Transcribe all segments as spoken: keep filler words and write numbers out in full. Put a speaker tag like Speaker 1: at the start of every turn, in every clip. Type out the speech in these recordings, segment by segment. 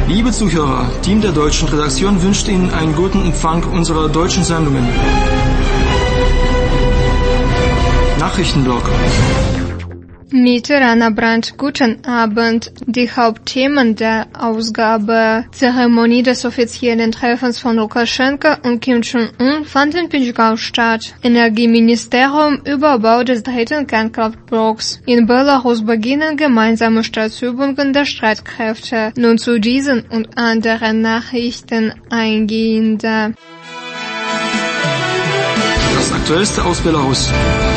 Speaker 1: Liebe Zuhörer, Team der deutschen Redaktion wünscht Ihnen einen guten Empfang unserer deutschen Sendungen. Nachrichtenblock.
Speaker 2: Mediterraner Brand, guten Abend. Die Hauptthemen der Ausgabe: Zeremonie des offiziellen Treffens von Lukaschenka und Kim Jong-un fand in Pinchgau statt. Energieministerium Überbau des dritten Kernkraftblocks. In Belarus beginnen gemeinsame Staatsübungen der Streitkräfte. Nun zu diesen und anderen Nachrichten eingehender.
Speaker 1: Das Aktuellste aus Belarus.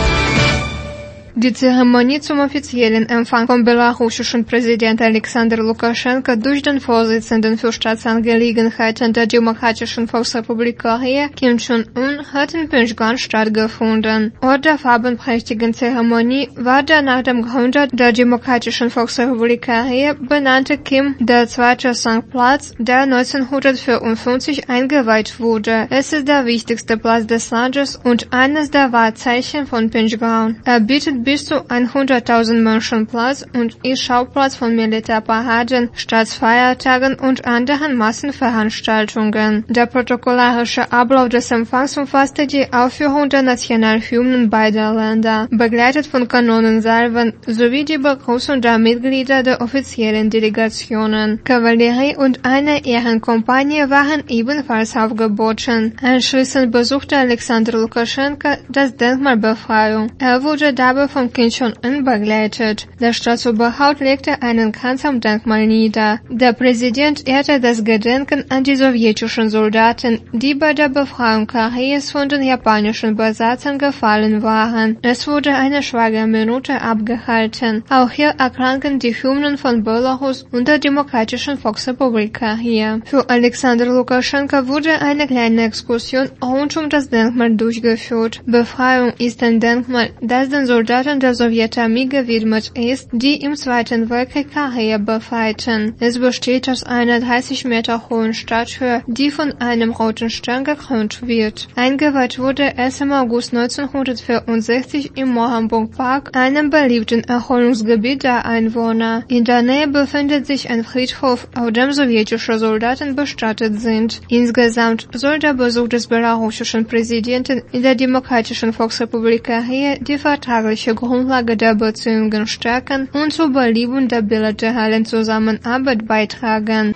Speaker 2: Die Zeremonie zum offiziellen Empfang vom belarussischen Präsident Alexander Lukaschenka durch den Vorsitzenden für Staatsangelegenheiten der Demokratischen Volksrepublik Korea, Kim Jong-un, hat in Pyeongchang stattgefunden. Ort der farbenprächtigen Zeremonie war der nach dem Gründer der Demokratischen Volksrepublik Korea benannte Kim der zweite Sangplatz, der neunzehnhundertvierundfünfzig eingeweiht wurde. Es ist der wichtigste Platz des Landes und eines der Wahrzeichen von Pyeongchang. Er bietet bis zu hunderttausend Menschen Platz und ist Schauplatz von Militärparaden, Staatsfeiertagen und anderen Massenveranstaltungen. Der protokollarische Ablauf des Empfangs umfasste die Aufführung der Nationalhymnen beider Länder, begleitet von Kanonensalven, sowie die Begrüßung der Mitglieder der offiziellen Delegationen. Kavallerie und eine Ehrenkompanie waren ebenfalls aufgeboten. Anschließend besuchte Alexander Lukaschenka das Denkmal Befreiung. Er wurde dabei von Kim Jong-un begleitet. Der Staatsoberhaupt legte einen Kranz am Denkmal nieder. Der Präsident ehrte das Gedenken an die sowjetischen Soldaten, die bei der Befreiung Koreas von den japanischen Besatzern gefallen waren. Es wurde eine Schweigeminute abgehalten. Auch hier erklangen die Hymnen von Belarus und der Demokratischen Volksrepublik Korea. Für Alexander Lukaschenka wurde eine kleine Exkursion rund um das Denkmal durchgeführt. Befreiung ist ein Denkmal, das den Soldaten der Sowjetarmee gewidmet ist, die im Zweiten Weltkrieg Korea befreiten. Es besteht aus einer dreißig Meter hohen Statue, die von einem roten Stern gekrönt wird. Eingeweiht wurde es im August neunzehnhundertvierundsechzig im Mohammed Park, einem beliebten Erholungsgebiet der Einwohner. In der Nähe befindet sich ein Friedhof, auf dem sowjetische Soldaten bestattet sind. Insgesamt soll der Besuch des belarussischen Präsidenten in der Demokratischen Volksrepublik Korea die vertragliche Grundlage der Beziehungen stärken und zur Belebung der bilateralen Zusammenarbeit beitragen.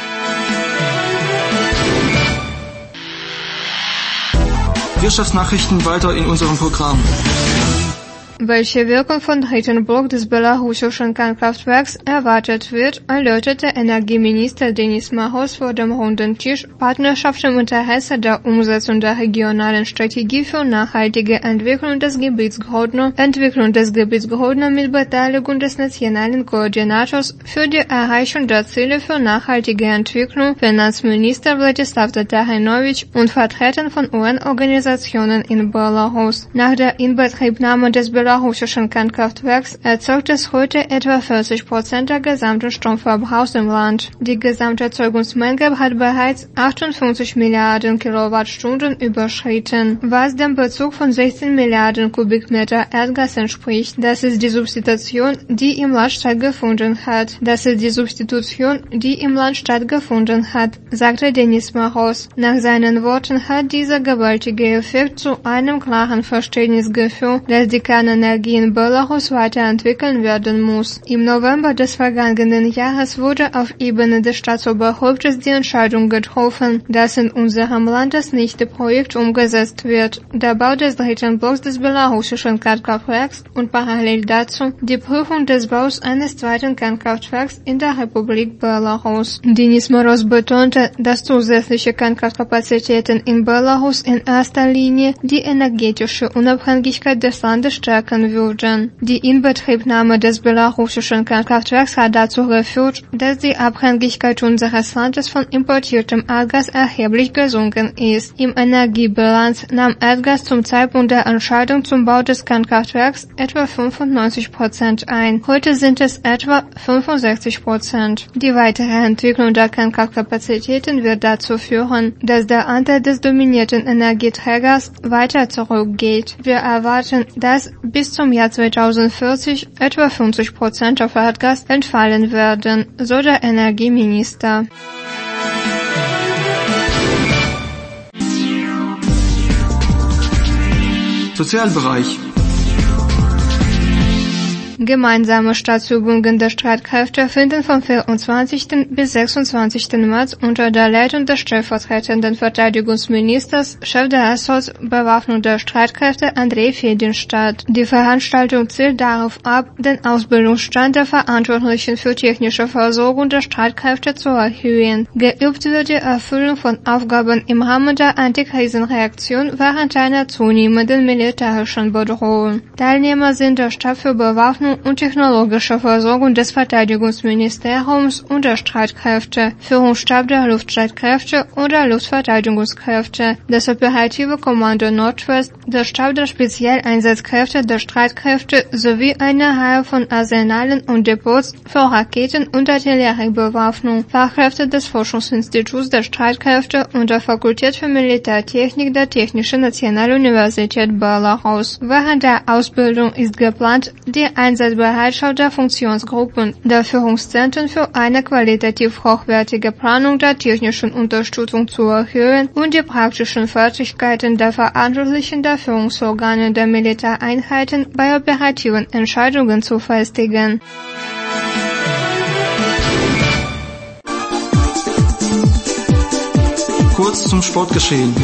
Speaker 1: Wirtschaftsnachrichten weiter in unserem Programm.
Speaker 2: Welche Wirkung vom dritten Block des belarussischen Kernkraftwerks erwartet wird, erläuterte Energieminister Denis Moroz vor dem runden Tisch Partnerschaft im Interesse der Umsetzung der regionalen Strategie für nachhaltige Entwicklung des Gebiets Grodno, Entwicklung des Gebiets Grodno mit Beteiligung des nationalen Koordinators für die Erreichung der Ziele für nachhaltige Entwicklung, Finanzminister Wladislaw Tatarinovic und Vertretern von U N-Organisationen in Belarus. Nach der Inbetriebnahme des belarussischen Kernkraftwerks erzeugt es heute etwa vierzig Prozent der gesamten Stromverbrauchs im Land. Die Gesamterzeugungsmenge hat bereits achtundfünfzig Milliarden Kilowattstunden überschritten, was dem Bezug von sechzehn Milliarden Kubikmeter Erdgas entspricht. Das ist die Substitution, die im Land stattgefunden hat. Das ist die Substitution, die im Land stattgefunden hat, sagte Denis Moroz. Nach seinen Worten hat dieser gewaltige Effekt zu einem klaren Verständnis geführt, dass die Kernenergie in Belarus weiterentwickeln werden muss. Im November des vergangenen Jahres wurde auf Ebene des Staatsoberhauptes die Entscheidung getroffen, dass in unserem Land das nächste Projekt umgesetzt wird, der Bau des dritten Blocks des belarussischen Kernkraftwerks und parallel dazu die Prüfung des Baus eines zweiten Kernkraftwerks in der Republik Belarus. Denis Moroz betonte, dass zusätzliche Kernkraftkapazitäten in Belarus in erster Linie die energetische Unabhängigkeit des Landes stärken würden. Die Inbetriebnahme des belarussischen Kernkraftwerks hat dazu geführt, dass die Abhängigkeit unseres Landes von importiertem Erdgas erheblich gesunken ist. Im Energiebilanz nahm Erdgas zum Zeitpunkt der Entscheidung zum Bau des Kernkraftwerks etwa fünfundneunzig Prozent ein. Heute sind es etwa fünfundsechzig Prozent. Die weitere Entwicklung der Kernkraftkapazitäten wird dazu führen, dass der Anteil des dominierten Energieträgers weiter zurückgeht. Wir erwarten, dass bis zum Jahr zweitausendvierzig etwa fünfzig Prozent auf Erdgas entfallen werden, so der Energieminister.
Speaker 1: Sozialbereich.
Speaker 2: Gemeinsame Staatsübungen der Streitkräfte finden vom vierundzwanzigsten bis sechsundzwanzigsten März unter der Leitung des stellvertretenden Verteidigungsministers, Chef der S O S Bewaffnung der Streitkräfte Andrei Fedin statt. Die Veranstaltung zielt darauf ab, den Ausbildungsstand der Verantwortlichen für technische Versorgung der Streitkräfte zu erhöhen. Geübt wird die Erfüllung von Aufgaben im Rahmen der Antikrisenreaktion während einer zunehmenden militärischen Bedrohung. Teilnehmer sind der Stab für Bewaffnung und technologische Versorgung des Verteidigungsministeriums und der Streitkräfte, Führungsstab der Luftstreitkräfte und der Luftverteidigungskräfte, das operative Kommando Nordwest, der Stab der Spezialeinsatzkräfte der Streitkräfte sowie eine Reihe von Arsenalen und Depots für Raketen- und Artilleriebewaffnung, Fachkräfte des Forschungsinstituts der Streitkräfte und der Fakultät für Militärtechnik der Technischen Nationaluniversität Belarus. Während der Ausbildung ist geplant, die Einsatzbereitschaft der Funktionsgruppen, der Führungszentren für eine qualitativ hochwertige Planung der technischen Unterstützung zu erhöhen und die praktischen Fertigkeiten der Verantwortlichen der Führungsorgane der Militäreinheiten bei operativen Entscheidungen zu festigen.
Speaker 1: Kurz zum Sportgeschehen.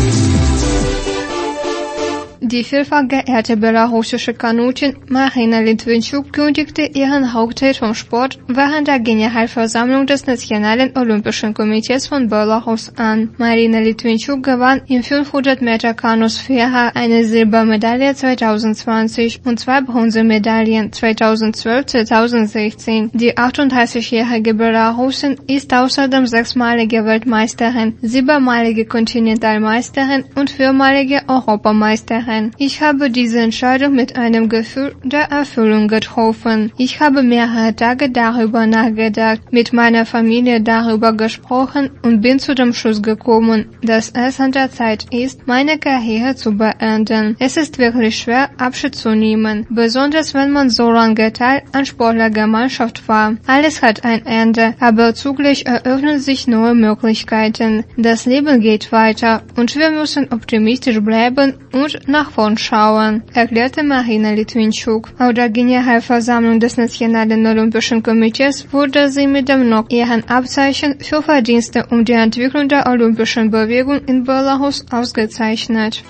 Speaker 2: Die vielfach geehrte belarussische Kanutin Marina Litwinchuk kündigte ihren Rücktritt vom Sport während der Generalversammlung des Nationalen Olympischen Komitees von Belarus an. Marina Litwinchuk gewann im fünfhundert Meter Kanusphäre eine Silbermedaille zweitausendzwanzig und zwei Bronzemedaillen zweitausendzwölf und zweitausendsechzehn. Die achtunddreißigjährige Belarusin ist außerdem sechsmalige Weltmeisterin, siebenmalige Kontinentalmeisterin und viermalige Europameisterin. Ich habe diese Entscheidung mit einem Gefühl der Erfüllung getroffen. Ich habe mehrere Tage darüber nachgedacht, mit meiner Familie darüber gesprochen und bin zu dem Schluss gekommen, dass es an der Zeit ist, meine Karriere zu beenden. Es ist wirklich schwer, Abschied zu nehmen, besonders wenn man so lange Teil an Sportlergemeinschaft war. Alles hat ein Ende, aber zugleich eröffnen sich neue Möglichkeiten. Das Leben geht weiter und wir müssen optimistisch bleiben und nach vorn schauen, erklärte Marina Litwinchuk. Auf der Generalversammlung des Nationalen Olympischen Komitees wurde sie mit dem noch Ehrenabzeichen für Verdienste um die Entwicklung der olympischen Bewegung in Belarus ausgezeichnet.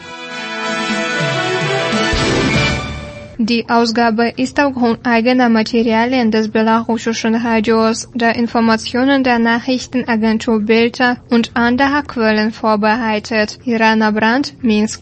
Speaker 2: Die Ausgabe ist aufgrund eigener Materialien des belarussischen Radios, der Informationen der Nachrichtenagentur Belta und anderer Quellen vorbereitet. Irana Brandt, Minsk.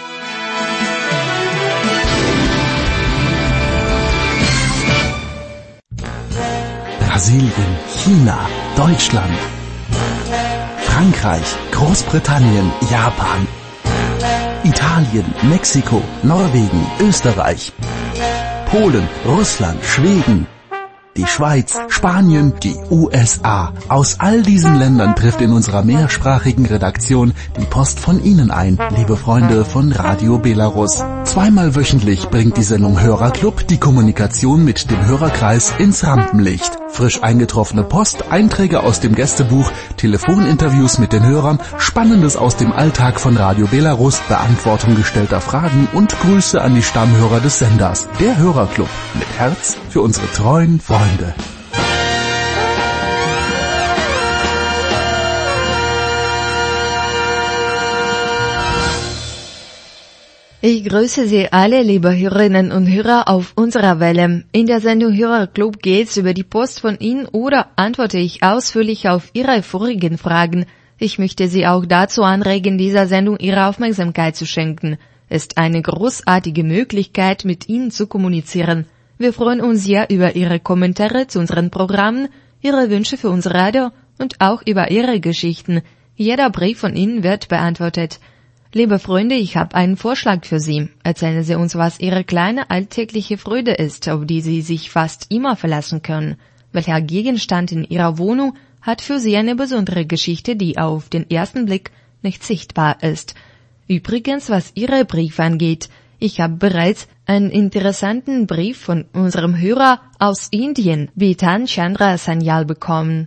Speaker 3: Brasilien, China, Deutschland, Frankreich, Großbritannien, Japan, Italien, Mexiko, Norwegen, Österreich, Polen, Russland, Schweden, die Schweiz, Spanien, die U S A. Aus all diesen Ländern trifft in unserer mehrsprachigen Redaktion die Post von Ihnen ein, liebe Freunde von Radio Belarus. Zweimal wöchentlich bringt die Sendung Hörerclub die Kommunikation mit dem Hörerkreis ins Rampenlicht. Frisch eingetroffene Post, Einträge aus dem Gästebuch, Telefoninterviews mit den Hörern, Spannendes aus dem Alltag von Radio Belarus, Beantwortung gestellter Fragen und Grüße an die Stammhörer des Senders. Der Hörerclub mit Herz für unsere treuen Freunde.
Speaker 4: Ich grüße Sie alle, liebe Hörerinnen und Hörer, auf unserer Welle. In der Sendung Hörerclub geht's über die Post von Ihnen oder antworte ich ausführlich auf Ihre vorigen Fragen. Ich möchte Sie auch dazu anregen, dieser Sendung Ihre Aufmerksamkeit zu schenken. Es ist eine großartige Möglichkeit, mit Ihnen zu kommunizieren. Wir freuen uns sehr über Ihre Kommentare zu unseren Programmen, Ihre Wünsche für unser Radio und auch über Ihre Geschichten. Jeder Brief von Ihnen wird beantwortet. Liebe Freunde, ich habe einen Vorschlag für Sie. Erzählen Sie uns, was Ihre kleine alltägliche Freude ist, auf die Sie sich fast immer verlassen können. Welcher Gegenstand in Ihrer Wohnung hat für Sie eine besondere Geschichte, die auf den ersten Blick nicht sichtbar ist? Übrigens, was Ihre Briefe angeht, Ich habe bereits einen interessanten Brief von unserem Hörer aus Indien, Bitan Chandra Sanyal, bekommen.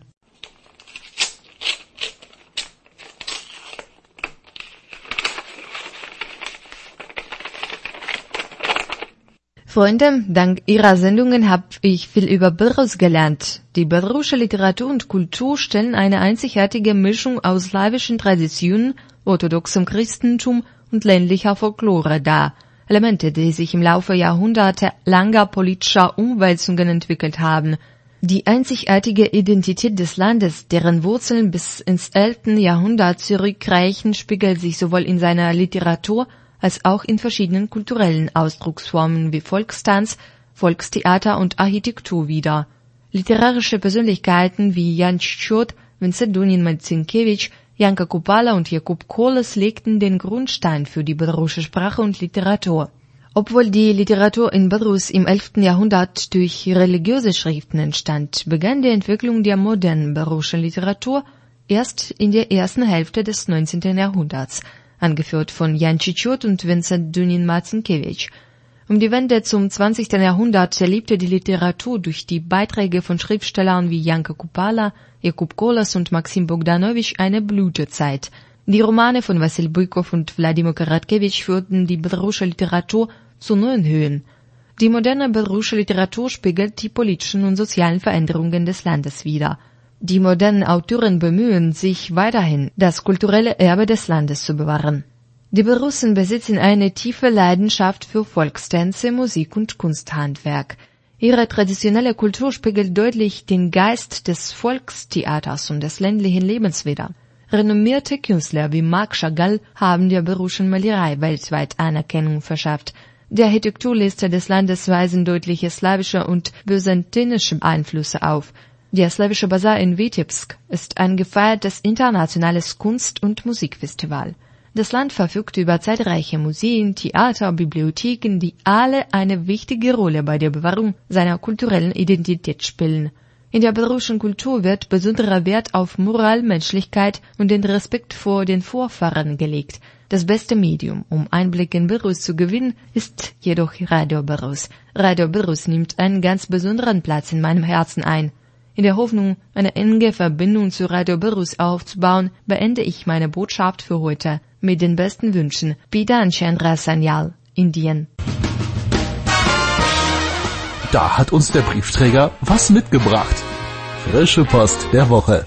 Speaker 4: Freunde, dank Ihrer Sendungen habe ich viel über Belarus gelernt. Die belarussische Literatur und Kultur stellen eine einzigartige Mischung aus slawischen Traditionen, orthodoxem Christentum und ländlicher Folklore dar. Elemente, die sich im Laufe Jahrhunderte langer politischer Umwälzungen entwickelt haben. Die einzigartige Identität des Landes, deren Wurzeln bis ins elfte Jahrhundert zurückreichen, spiegelt sich sowohl in seiner Literatur als auch in verschiedenen kulturellen Ausdrucksformen wie Volkstanz, Volkstheater und Architektur wider. Literarische Persönlichkeiten wie Jan Ciciot, Vincent Dunin-Marcinkiewicz, Janka Kupala und Jakub Koles legten den Grundstein für die belarussische Sprache und Literatur. Obwohl die Literatur in Belarus im elften Jahrhundert durch religiöse Schriften entstand, begann die Entwicklung der modernen belarussischen Literatur erst in der ersten Hälfte des neunzehnten Jahrhunderts, angeführt von Jan Ciciot und Vincent Dunin-Marcinkiewicz. Um die Wende zum zwanzigsten Jahrhundert erlebte die Literatur durch die Beiträge von Schriftstellern wie Janka Kupala, Jakub Koles und Maxim Bogdanowitsch eine Blütezeit. Die Romane von Wassil Bykov und Wladimir Karatkewitsch führten die belarussische Literatur zu neuen Höhen. Die moderne belarussische Literatur spiegelt die politischen und sozialen Veränderungen des Landes wider. Die modernen Autoren bemühen sich weiterhin, das kulturelle Erbe des Landes zu bewahren. Die Belarussen besitzen eine tiefe Leidenschaft für Volkstänze, Musik und Kunsthandwerk. Ihre traditionelle Kultur spiegelt deutlich den Geist des Volkstheaters und des ländlichen Lebens wider. Renommierte Künstler wie Marc Chagall haben der belarussischen Malerei weltweit Anerkennung verschafft. Die Architekturliste des Landes weisen deutliche slawische und byzantinische Einflüsse auf. Der Slawische Basar in Vitebsk ist ein gefeiertes internationales Kunst- und Musikfestival. Das Land verfügt über zahlreiche Museen, Theater, Bibliotheken, die alle eine wichtige Rolle bei der Bewahrung seiner kulturellen Identität spielen. In der belarussischen Kultur wird besonderer Wert auf Moral, Menschlichkeit und den Respekt vor den Vorfahren gelegt. Das beste Medium, um Einblick in Belarus zu gewinnen, ist jedoch Radio Belarus. Radio Belarus nimmt einen ganz besonderen Platz in meinem Herzen ein. In der Hoffnung, eine enge Verbindung zu Radio Belarus aufzubauen, beende ich meine Botschaft für heute mit den besten Wünschen. Bitan Chandra Sanyal, Indien.
Speaker 3: Da hat uns der Briefträger was mitgebracht. Frische Post der Woche.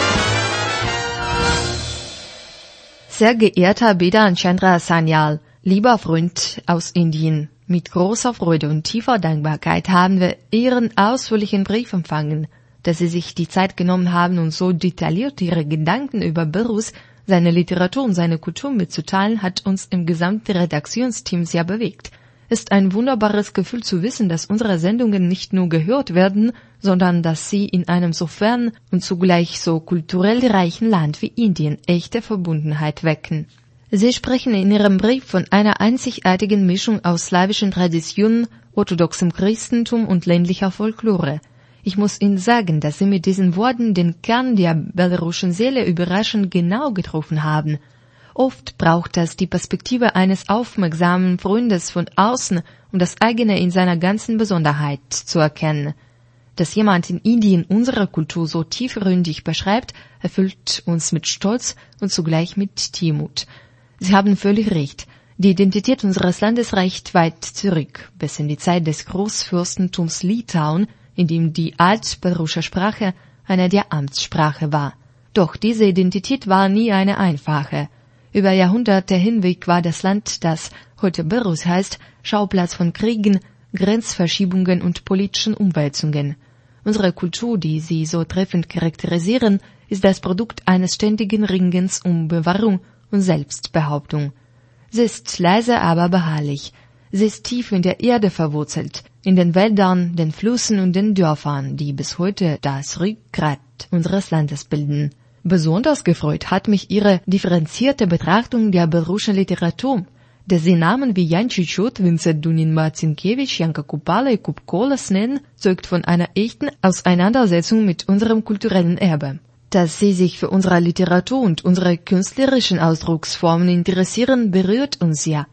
Speaker 4: Sehr geehrter Bitan Chandra Sanyal, lieber Freund aus Indien, mit großer Freude und tiefer Dankbarkeit haben wir Ihren ausführlichen Brief empfangen. Dass Sie sich die Zeit genommen haben und so detailliert Ihre Gedanken über Belarus, seine Literatur und seine Kultur mitzuteilen, hat uns im gesamten Redaktionsteam sehr bewegt. Es ist ein wunderbares Gefühl zu wissen, dass unsere Sendungen nicht nur gehört werden, sondern dass sie in einem so fernen und zugleich so kulturell reichen Land wie Indien echte Verbundenheit wecken. Sie sprechen in Ihrem Brief von einer einzigartigen Mischung aus slawischen Traditionen, orthodoxem Christentum und ländlicher Folklore. Ich muss Ihnen sagen, dass Sie mit diesen Worten den Kern der belarussischen Seele überraschend genau getroffen haben. Oft braucht es die Perspektive eines aufmerksamen Freundes von außen, um das eigene in seiner ganzen Besonderheit zu erkennen. Dass jemand in Indien unsere Kultur so tiefgründig beschreibt, erfüllt uns mit Stolz und zugleich mit Demut. Sie haben völlig recht. Die Identität unseres Landes reicht weit zurück, bis in die Zeit des Großfürstentums Litauen, in dem die altbelarussische Sprache eine der Amtssprache war. Doch diese Identität war nie eine einfache. Über Jahrhunderte hinweg war das Land, das heute Belarus heißt, Schauplatz von Kriegen, Grenzverschiebungen und politischen Umwälzungen. Unsere Kultur, die Sie so treffend charakterisieren, ist das Produkt eines ständigen Ringens um Bewahrung und Selbstbehauptung. Sie ist leise, aber beharrlich. Sie ist tief in der Erde verwurzelt, in den Wäldern, den Flüssen und den Dörfern, die bis heute das Rückgrat unseres Landes bilden. Besonders gefreut hat mich Ihre differenzierte Betrachtung der belarussischen Literatur. Dass Sie Namen wie Jan Ciciot, Vincent Dunin-Marcinkiewicz, Janka Kupala, Jakub Koles nennen, zeugt von einer echten Auseinandersetzung mit unserem kulturellen Erbe. Dass Sie sich für unsere Literatur und unsere künstlerischen Ausdrucksformen interessieren, berührt uns sehr.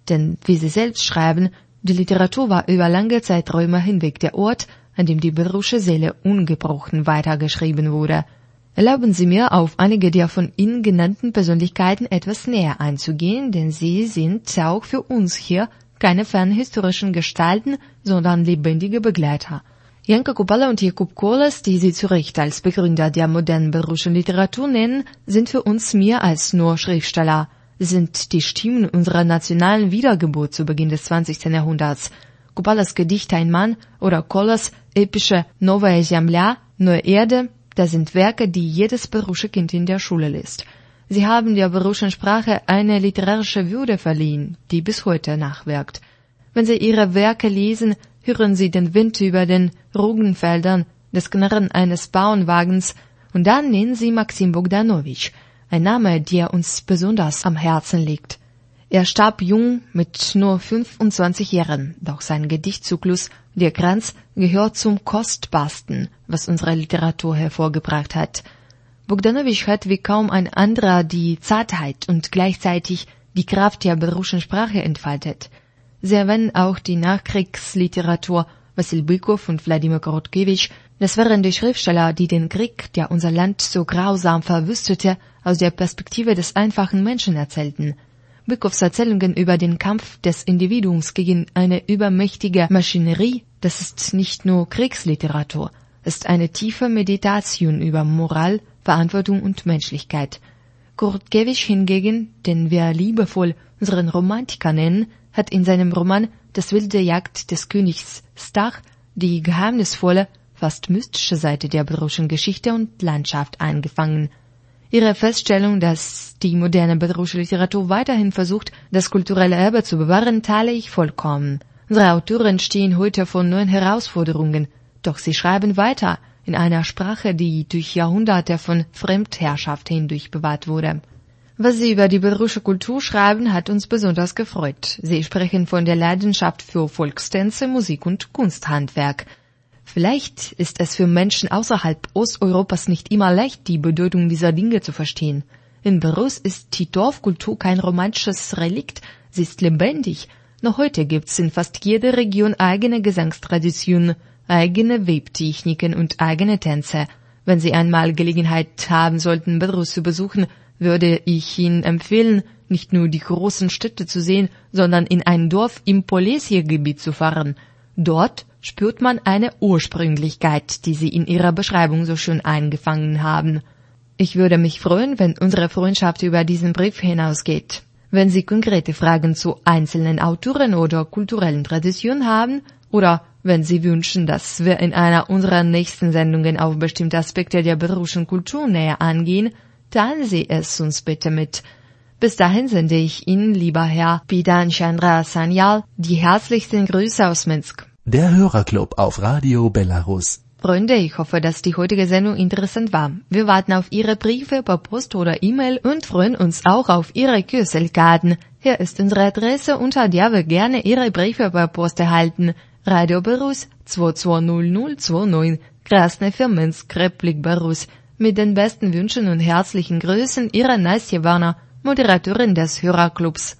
Speaker 4: Denn, wie sie selbst schreiben, die Literatur war über lange Zeiträume hinweg der Ort, an dem die Berusche Seele ungebrochen weitergeschrieben wurde. Erlauben Sie mir, auf einige der von Ihnen genannten Persönlichkeiten etwas näher einzugehen, denn sie sind auch für uns hier keine fernhistorischen Gestalten, sondern lebendige Begleiter. Janka Kupala und Jakub Kolas, die Sie zu Recht als Begründer der modernen beruschen Literatur nennen, sind für uns mehr als nur Schriftsteller. Sie sind die Stimmen unserer nationalen Wiedergeburt zu Beginn des zwanzigsten Jahrhunderts. Kupalas Gedicht Ein Mann oder Kolas epische Novaya Zemlya, Neue Erde, das sind Werke, die jedes berusche Kind in der Schule liest. Sie haben der beruschen Sprache eine literarische Würde verliehen, die bis heute nachwirkt. Wenn Sie ihre Werke lesen, hören Sie den Wind über den Roggenfeldern, das Knarren eines Bauernwagens und dann nennen Sie Maxim Bogdanowitsch, ein Name, der uns besonders am Herzen liegt. Er starb jung mit nur fünfundzwanzig Jahren, doch sein Gedichtzyklus Der Kranz gehört zum Kostbarsten, was unsere Literatur hervorgebracht hat. Bogdanowitsch hat wie kaum ein anderer die Zartheit und gleichzeitig die Kraft der beruschen Sprache entfaltet. Sie erwähnen auch die Nachkriegsliteratur Wassil Bykov und Wladimir Korotkewitsch. Das waren die Schriftsteller, die den Krieg, der unser Land so grausam verwüstete, aus der Perspektive des einfachen Menschen erzählten. Bykovs Erzählungen über den Kampf des Individuums gegen eine übermächtige Maschinerie, das ist nicht nur Kriegsliteratur, ist eine tiefe Meditation über Moral, Verantwortung und Menschlichkeit. Korotkewitsch hingegen, den wir liebevoll unseren Romantiker nennen, hat in seinem Roman Das wilde Jagd des Königs Stach die geheimnisvolle, fast mystische Seite der beruschen Geschichte und Landschaft eingefangen. Ihre Feststellung, dass die moderne berusche Literatur weiterhin versucht, das kulturelle Erbe zu bewahren, teile ich vollkommen. Unsere Autoren stehen heute vor neuen Herausforderungen, doch sie schreiben weiter in einer Sprache, die durch Jahrhunderte von Fremdherrschaft hindurch bewahrt wurde. Was Sie über die berusche Kultur schreiben, hat uns besonders gefreut. Sie sprechen von der Leidenschaft für Volkstänze, Musik und Kunsthandwerk. Vielleicht ist es für Menschen außerhalb Osteuropas nicht immer leicht, die Bedeutung dieser Dinge zu verstehen. In Berus ist die Dorfkultur kein romantisches Relikt, sie ist lebendig. Noch heute gibt's in fast jeder Region eigene Gesangstraditionen, eigene Webtechniken und eigene Tänze. Wenn Sie einmal Gelegenheit haben sollten, Berus zu besuchen, würde ich Ihnen empfehlen, nicht nur die großen Städte zu sehen, sondern in ein Dorf im Polesje-Gebiet zu fahren. Dort spürt man eine Ursprünglichkeit, die Sie in Ihrer Beschreibung so schön eingefangen haben. Ich würde mich freuen, wenn unsere Freundschaft über diesen Brief hinausgeht. Wenn Sie konkrete Fragen zu einzelnen Autoren oder kulturellen Traditionen haben, oder wenn Sie wünschen, dass wir in einer unserer nächsten Sendungen auf bestimmte Aspekte der beruschen Kultur näher angehen, teilen Sie es uns bitte mit. Bis dahin sende ich Ihnen, lieber Herr Bidan Chandra Sanyal, die herzlichsten Grüße aus Minsk.
Speaker 3: Der Hörerclub auf Radio Belarus.
Speaker 4: Freunde, ich hoffe, dass die heutige Sendung interessant war. Wir warten auf Ihre Briefe per Post oder E-Mail und freuen uns auch auf Ihre Küsselkarten. Hier ist unsere Adresse, unter der wir gerne Ihre Briefe per Post erhalten. Radio Belarus zwei zwei null null zwei neun, Krasny für Minsk, Republik Belarus. Mit den besten Wünschen und herzlichen Grüßen, Ihre Nastja Warner, Moderatorin des Hörerclubs.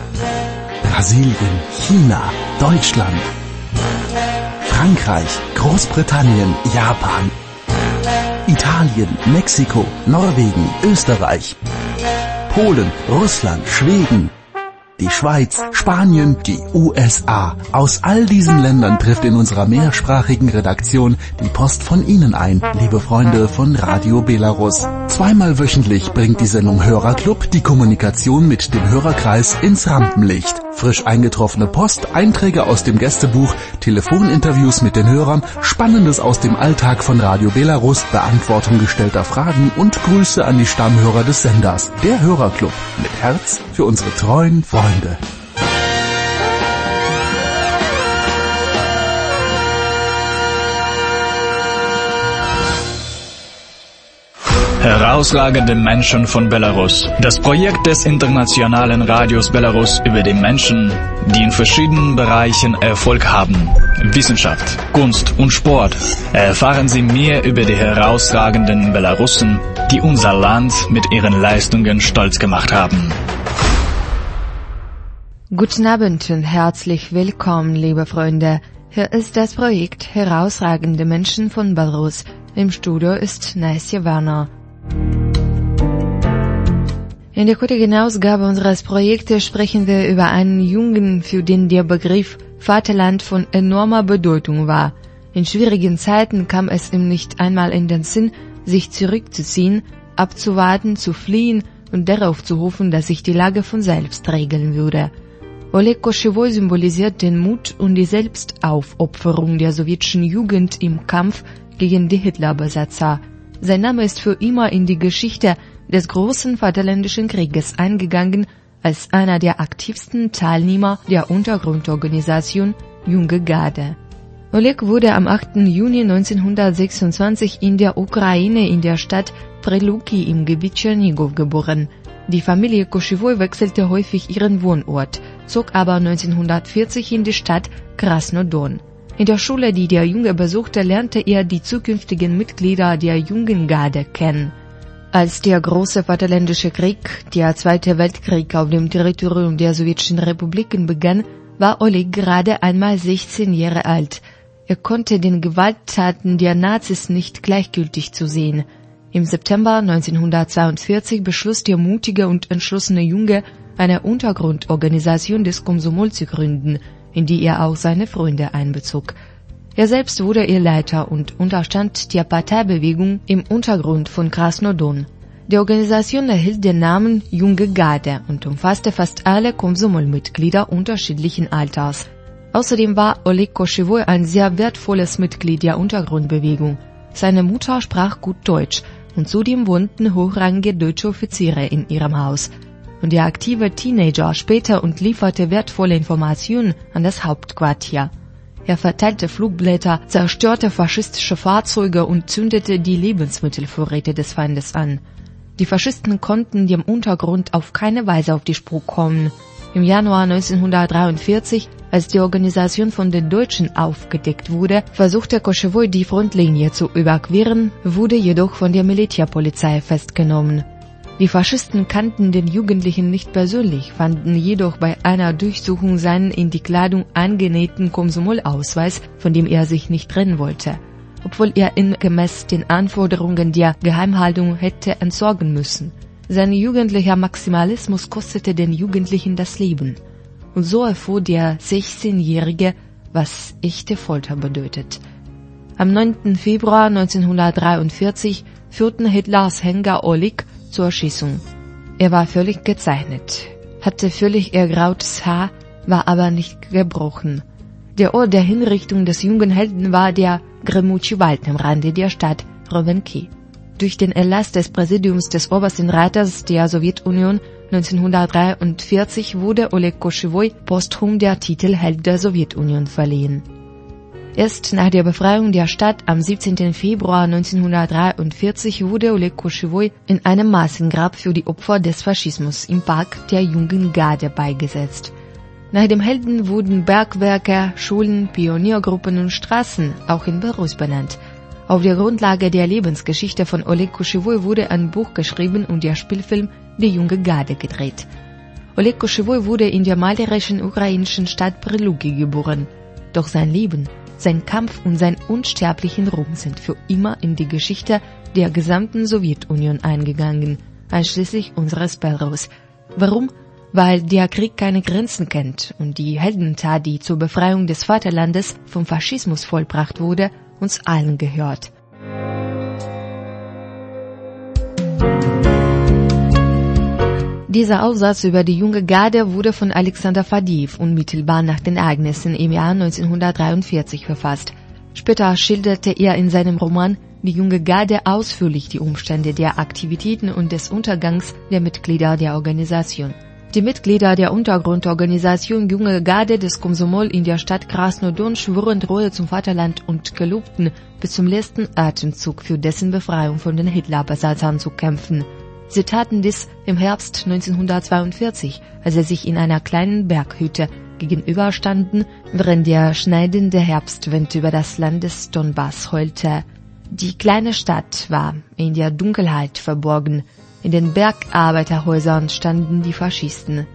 Speaker 3: Brasilien, China, Deutschland, Frankreich, Großbritannien, Japan, Italien, Mexiko, Norwegen, Österreich, Polen, Russland, Schweden, die Schweiz, Spanien, die U S A. Aus all diesen Ländern trifft in unserer mehrsprachigen Redaktion die Post von Ihnen ein, liebe Freunde von Radio Belarus. Zweimal wöchentlich bringt die Sendung Hörerclub die Kommunikation mit dem Hörerkreis ins Rampenlicht. Frisch eingetroffene Post, Einträge aus dem Gästebuch, Telefoninterviews mit den Hörern, Spannendes aus dem Alltag von Radio Belarus, Beantwortung gestellter Fragen und Grüße an die Stammhörer des Senders. Der Hörerclub mit Herz für unsere treuen Freunde.
Speaker 5: Herausragende Menschen von Belarus. Das Projekt des internationalen Radios Belarus über die Menschen, die in verschiedenen Bereichen Erfolg haben. Wissenschaft, Kunst und Sport. Erfahren Sie mehr über die herausragenden Belarussen, die unser Land mit ihren Leistungen stolz gemacht haben.
Speaker 4: Guten Abend und herzlich willkommen, liebe Freunde. Hier ist das Projekt Herausragende Menschen von Belarus. Im Studio ist Nasja Werner. In der heutigen Ausgabe unseres Projektes sprechen wir über einen Jungen, für den der Begriff Vaterland von enormer Bedeutung war. In schwierigen Zeiten kam es ihm nicht einmal in den Sinn, sich zurückzuziehen, abzuwarten, zu fliehen und darauf zu hoffen, dass sich die Lage von selbst regeln würde. Oleg Koschivoy symbolisiert den Mut und die Selbstaufopferung der sowjetischen Jugend im Kampf gegen die Hitlerbesetzer. Sein Name ist für immer in die Geschichte des großen Vaterländischen Krieges eingegangen als einer der aktivsten Teilnehmer der Untergrundorganisation Junge Garde. Oleg wurde am achten Juni neunzehnhundertsechsundzwanzig in der Ukraine in der Stadt Preluki im Gebiet Tschernigow geboren. Die Familie Koschivoy wechselte häufig ihren Wohnort, zog aber neunzehnhundertvierzig in die Stadt Krasnodon. In der Schule, die der Junge besuchte, lernte er die zukünftigen Mitglieder der Jungen Garde kennen. Als der große Vaterländische Krieg, der Zweite Weltkrieg auf dem Territorium der sowjetischen Republiken begann, war Oleg gerade einmal sechzehn Jahre alt. Er konnte den Gewalttaten der Nazis nicht gleichgültig zusehen. Im September neunzehnhundertzweiundvierzig beschloss der mutige und entschlossene Junge, eine Untergrundorganisation des Komsomol zu gründen, in die er auch seine Freunde einbezog. Er selbst wurde ihr Leiter und unterstand der Parteibewegung im Untergrund von Krasnodon. Die Organisation erhielt den Namen Junge Garde und umfasste fast alle Komsomol-Mitglieder unterschiedlichen Alters. Außerdem war Oleg Koschivoy ein sehr wertvolles Mitglied der Untergrundbewegung. Seine Mutter sprach gut Deutsch und zudem wohnten hochrangige deutsche Offiziere in ihrem Haus. Und der aktive Teenager später und lieferte wertvolle Informationen an das Hauptquartier. Er verteilte Flugblätter, zerstörte faschistische Fahrzeuge und zündete die Lebensmittelvorräte des Feindes an. Die Faschisten konnten dem Untergrund auf keine Weise auf die Spur kommen. Im Januar neunzehnhundertdreiundvierzig, als die Organisation von den Deutschen aufgedeckt wurde, versuchte Koschivoy die Frontlinie zu überqueren, wurde jedoch von der Militärpolizei festgenommen. Die Faschisten kannten den Jugendlichen nicht persönlich, fanden jedoch bei einer Durchsuchung seinen in die Kleidung eingenähten Komsomol-Ausweis, von dem er sich nicht trennen wollte, obwohl er ihn gemäß den Anforderungen der Geheimhaltung hätte entsorgen müssen. Sein jugendlicher Maximalismus kostete den Jugendlichen das Leben. Und so erfuhr der sechzehnjährige, was echte Folter bedeutet. Am neunten Februar neunzehnhundertdreiundvierzig führten Hitlers Henker Oleg zur Erschießung. Er war völlig gezeichnet, hatte völlig ergrautes Haar, war aber nicht gebrochen. Der Ort der Hinrichtung des jungen Helden war der Gremutschi Wald am Rande der Stadt Rovenki. Durch den Erlass des Präsidiums des Obersten Rates der Sowjetunion neunzehnhundertdreiundvierzig wurde Oleg Koschivoy posthum der Titel Held der Sowjetunion verliehen. Erst nach der Befreiung der Stadt am siebzehnten Februar neunzehnhundertdreiundvierzig wurde Oleg Koschivoy in einem Massengrab für die Opfer des Faschismus im Park der Jungen Garde beigesetzt. Nach dem Helden wurden Bergwerke, Schulen, Pioniergruppen und Straßen auch in Belarus benannt. Auf der Grundlage der Lebensgeschichte von Oleg Koschivoy wurde ein Buch geschrieben und der Spielfilm Die Junge Garde gedreht. Oleg Koschivoy wurde in der malerischen ukrainischen Stadt Preluki geboren. Doch sein Leben, sein Kampf und sein unsterblichen Ruhm sind für immer in die Geschichte der gesamten Sowjetunion eingegangen, einschließlich unseres Belarus. Warum? Weil der Krieg keine Grenzen kennt und die Heldentat, die zur Befreiung des Vaterlandes vom Faschismus vollbracht wurde, uns allen gehört. Dieser Aufsatz über die Junge Garde wurde von Alexander Fadiev unmittelbar nach den Ereignissen im Jahr neunzehnhundertdreiundvierzig verfasst. Später schilderte er in seinem Roman Die Junge Garde ausführlich die Umstände der Aktivitäten und des Untergangs der Mitglieder der Organisation. Die Mitglieder der Untergrundorganisation Junge Garde des Komsomol in der Stadt Krasnodon schwuren Treue zum Vaterland und gelobten, bis zum letzten Atemzug für dessen Befreiung von den Hitlerbesatzern zu kämpfen. Sie taten dies im Herbst neunzehnhundertzweiundvierzig, als sie sich in einer kleinen Berghütte gegenüberstanden, während der schneidende Herbstwind über das Land des Donbass heulte. Die kleine Stadt war in der Dunkelheit verborgen. In den Bergarbeiterhäusern standen die Faschisten.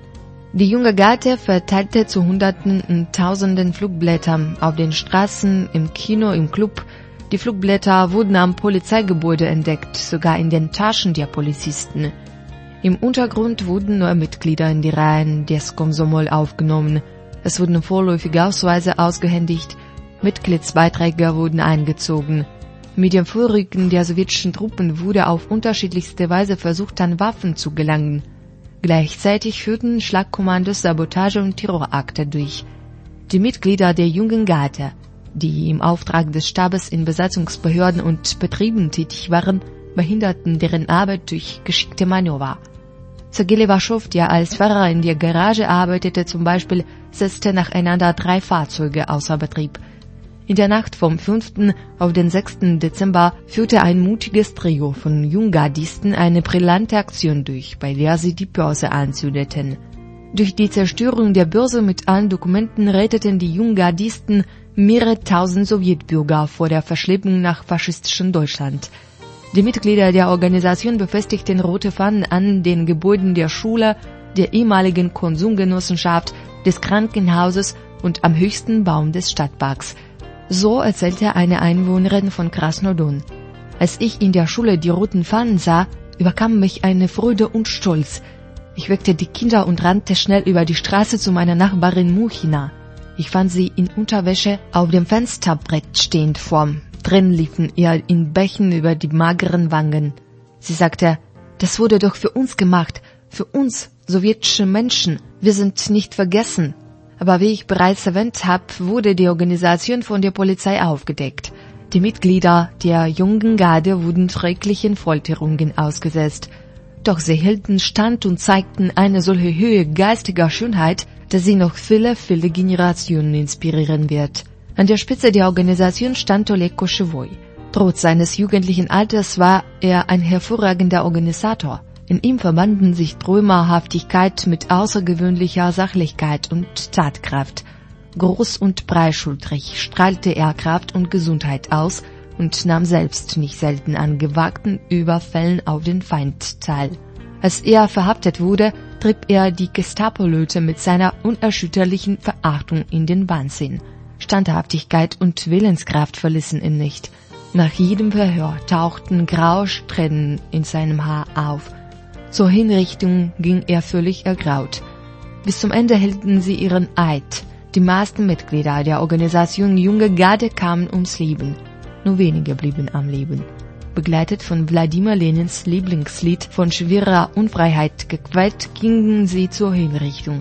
Speaker 4: Die junge Garde verteilte zu Hunderten und Tausenden Flugblätter auf den Straßen, im Kino, im Club. Die Flugblätter wurden am Polizeigebäude entdeckt, sogar in den Taschen der Polizisten. Im Untergrund wurden nur Mitglieder in die Reihen des Komsomol aufgenommen. Es wurden vorläufige Ausweise ausgehändigt, Mitgliedsbeiträge wurden eingezogen. Mit dem Vorrücken der sowjetischen Truppen wurde auf unterschiedlichste Weise versucht, an Waffen zu gelangen. Gleichzeitig führten Schlagkommandos Sabotage- und Terrorakte durch. Die Mitglieder der jungen Garde, die im Auftrag des Stabes in Besatzungsbehörden und Betrieben tätig waren, behinderten deren Arbeit durch geschickte Manöver. Sergei Lewaschow, der als Fahrer in der Garage arbeitete zum Beispiel, setzte nacheinander drei Fahrzeuge außer Betrieb. In der Nacht vom fünften auf den sechsten Dezember führte ein mutiges Trio von Junggardisten eine brillante Aktion durch, bei der sie die Börse anzündeten. Durch die Zerstörung der Börse mit allen Dokumenten retteten die Junggardisten mehrere tausend Sowjetbürger vor der Verschleppung nach faschistischem Deutschland. Die Mitglieder der Organisation befestigten rote Fahnen an den Gebäuden der Schule, der ehemaligen Konsumgenossenschaft, des Krankenhauses und am höchsten Baum des Stadtparks. So erzählte eine Einwohnerin von Krasnodon. Als ich in der Schule die roten Fahnen sah, überkam mich eine Freude und Stolz. Ich weckte die Kinder und rannte schnell über die Straße zu meiner Nachbarin Muchina. Ich fand sie in Unterwäsche auf dem Fensterbrett stehend vor. Tränen liefen ihr in Bächen über die mageren Wangen. Sie sagte, das wurde doch für uns gemacht, für uns, sowjetische Menschen. Wir sind nicht vergessen. Aber wie ich bereits erwähnt habe, wurde die Organisation von der Polizei aufgedeckt. Die Mitglieder der jungen Garde wurden schrecklichen Folterungen ausgesetzt. Doch sie hielten stand und zeigten eine solche Höhe geistiger Schönheit, dass sie noch viele, viele Generationen inspirieren wird. An der Spitze der Organisation stand Oleg Koschewoy. Trotz seines jugendlichen Alters war er ein hervorragender Organisator. In ihm verbanden sich Träumerhaftigkeit mit außergewöhnlicher Sachlichkeit und Tatkraft. Groß und breitschultrig strahlte er Kraft und Gesundheit aus und nahm selbst nicht selten an gewagten Überfällen auf den Feind teil. Als er verhaftet wurde, trieb er die Gestapo-Leute mit seiner unerschütterlichen Verachtung in den Wahnsinn. Standhaftigkeit und Willenskraft verließen ihn nicht. Nach jedem Verhör tauchten graue Strähnen in seinem Haar auf. Zur Hinrichtung ging er völlig ergraut. Bis zum Ende hielten sie ihren Eid. Die meisten Mitglieder der Organisation Junge Garde kamen ums Leben. Nur wenige blieben am Leben. Begleitet von Wladimir Lenins Lieblingslied von schwerer Unfreiheit gequält, gingen sie zur Hinrichtung.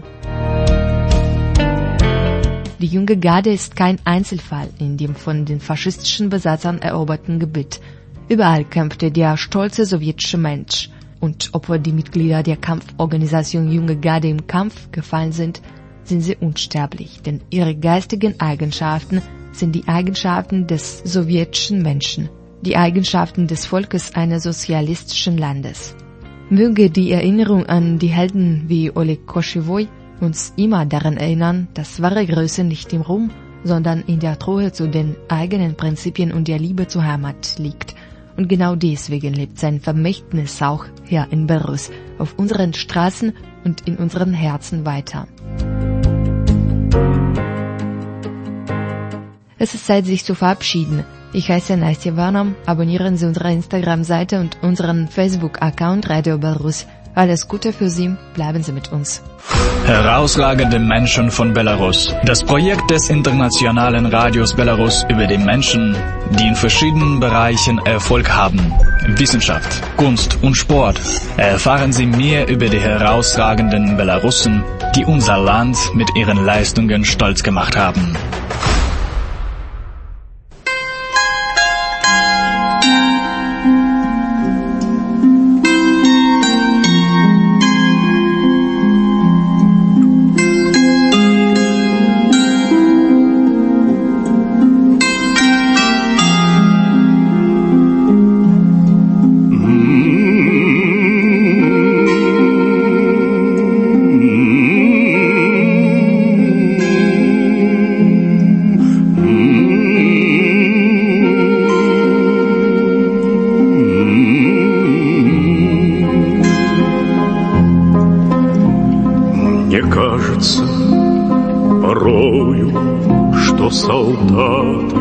Speaker 4: Die Junge Garde ist kein Einzelfall in dem von den faschistischen Besatzern eroberten Gebiet. Überall kämpfte der stolze sowjetische Mensch. Und obwohl die Mitglieder der Kampforganisation Junge Garde im Kampf gefallen sind, sind sie unsterblich, denn ihre geistigen Eigenschaften sind die Eigenschaften des sowjetischen Menschen, die Eigenschaften des Volkes eines sozialistischen Landes. Möge die Erinnerung an die Helden wie Oleg Koschewoy uns immer daran erinnern, dass wahre Größe nicht im Ruhm, sondern in der Treue zu den eigenen Prinzipien und der Liebe zur Heimat liegt. Und genau deswegen lebt sein Vermächtnis auch hier in Belarus, auf unseren Straßen und in unseren Herzen weiter. Es ist Zeit, sich zu verabschieden. Ich heiße Nastja Werner. Abonnieren Sie unsere Instagram-Seite und unseren Facebook-Account Radio Belarus. Alles Gute für Sie. Bleiben Sie mit uns.
Speaker 5: Herausragende Menschen von Belarus. Das Projekt des internationalen Radios Belarus über die Menschen, die in verschiedenen Bereichen Erfolg haben. Wissenschaft, Kunst und Sport. Erfahren Sie mehr über die herausragenden Belarussen, die unser Land mit ihren Leistungen stolz gemacht haben.
Speaker 6: кажется порою, что солдаты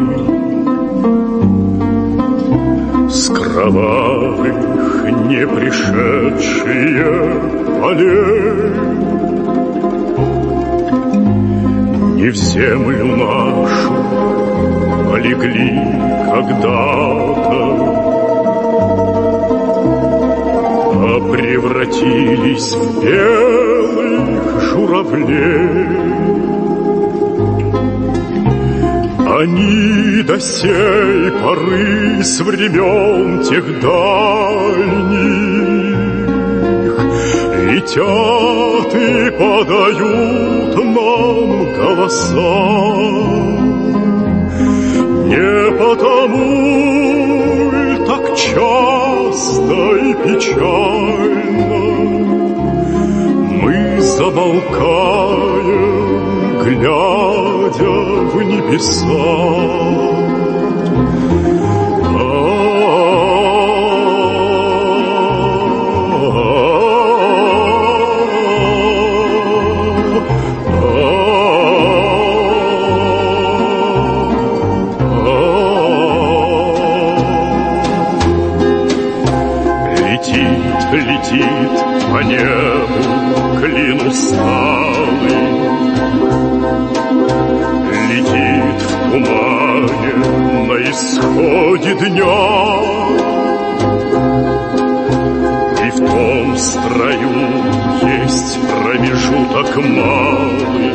Speaker 6: с кровавых не пришедшие полей не в землю нашу полегли когда-то, а превратились в белых журавлей. Они до сей поры с времен тех дальних летят и подают нам голоса. Не потому ли так часто и печально мы замолкаем, глядя в небеса? Летит по небу клин усталый, летит в тумане на исходе дня, и в том строю есть промежуток малый.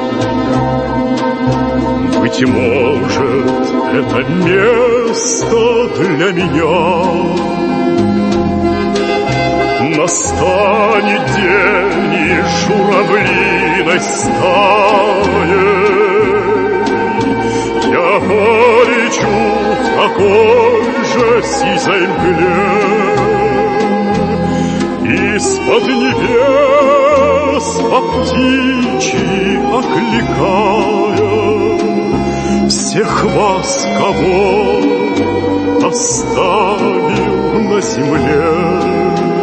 Speaker 6: Быть может, это место для меня. Настанет день, и журавлиной стаей я полечу в такой же сизой мгле. Из-под небес по птичьи окликая всех вас, кого оставил на земле.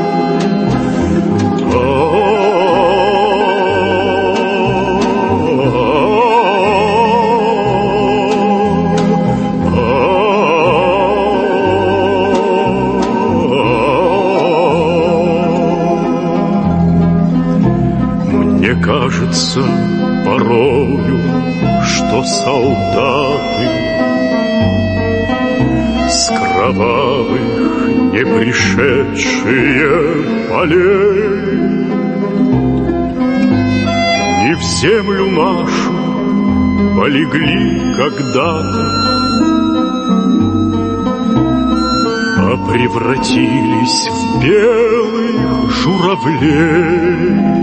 Speaker 6: Мне кажется порою, что солдаты с кровавых не пришедшие полей не в землю нашу полегли когда-то, а превратились в белых журавлей.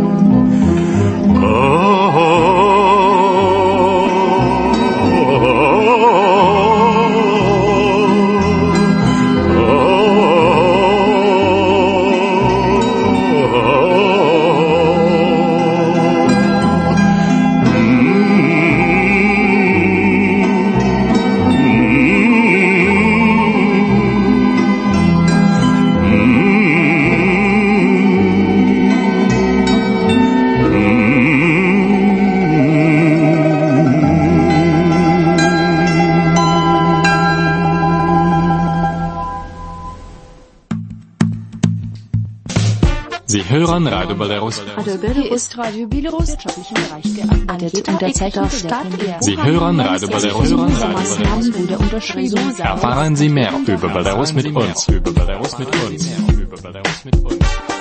Speaker 7: Sie hören Radio Belarus.
Speaker 8: Radio Belarus ist Radio Belarus wirtschaftlichen Bereich gearbeitet. Unterzeichner Stadt.
Speaker 7: Sie hören Radio Belarus.
Speaker 8: Maßnahmen wurde unterschrieben.
Speaker 7: Erfahren Sie mehr über Belarus mit uns. Über Belarus mit uns. Über Belarus mit uns.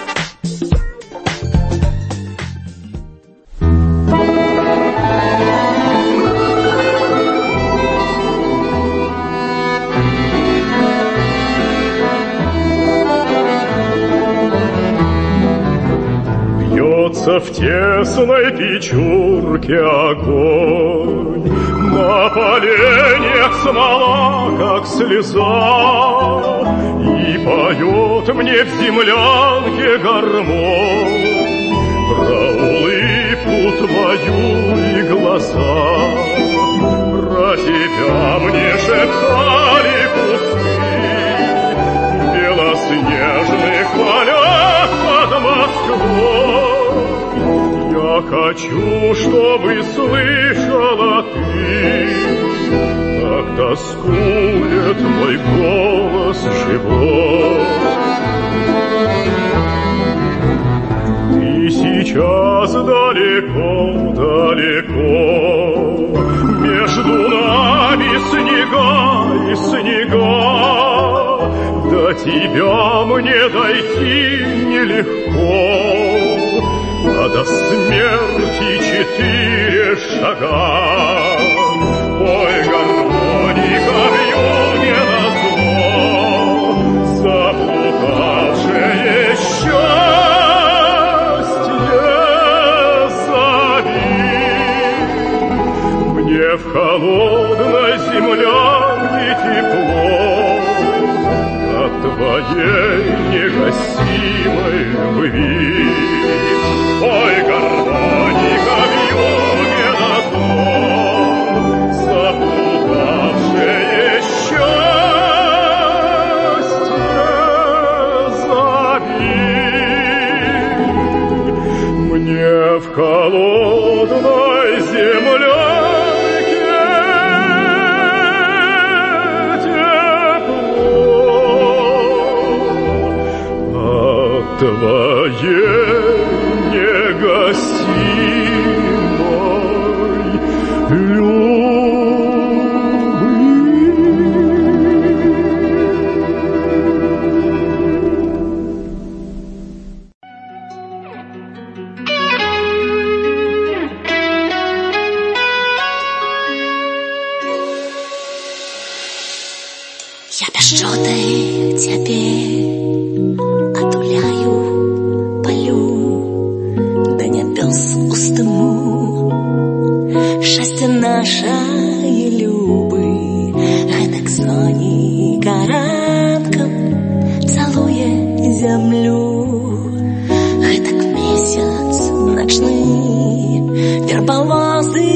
Speaker 6: В тесной печурке огонь, на поленьях смола, как слеза, и поет мне в землянке гармонь про улыбку твою и глаза. Про тебя мне шептали пустые в белоснежных полях под Москвой. Я хочу, чтобы слышала ты, как тоскует мой голос живой. Ты сейчас далеко, далеко, между нами снега и снега. До тебя мне дойти нелегко, а до смерти четыре шага. Ой, гармоника бью не назло, заплутавшее счастье зови. Мне в холодной землянке тепло от твоей негасимой любви. Ой, гармоника бью не назло, заплутавшее счастье зови. Мне в холодной землянке твоей негасимой любви.
Speaker 9: Я пешчотой теперь нашай любы, гэтак сонейка ранкам цалуе зямлю, гэтак месяц начны вербалозы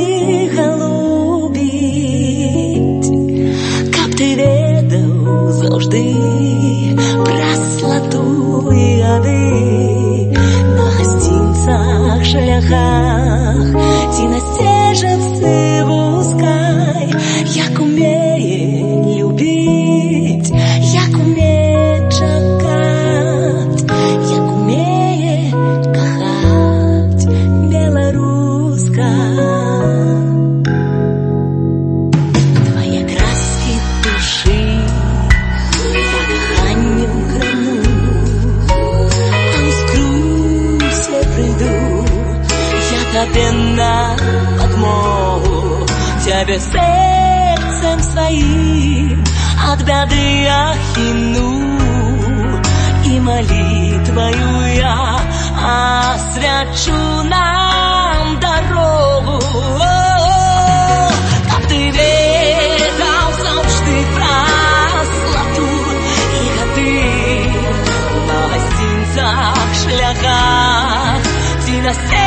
Speaker 9: голубіць. Каб ты ведаў заўжды пра слату і гады на гасцінцах, шляхах ці на сцежачцы вузкай, як умее любіць, як умее чакаць, як умее кахаць беларуска. Твае краски душы за каханнем крану, там скруся прыйду я табе на подмогу, тебе сердцем своим от беды ахину, и молитвою я освячу нам дорогу. Как ты ведал завжди про злату и годы на гостинцах, шляхах, ці на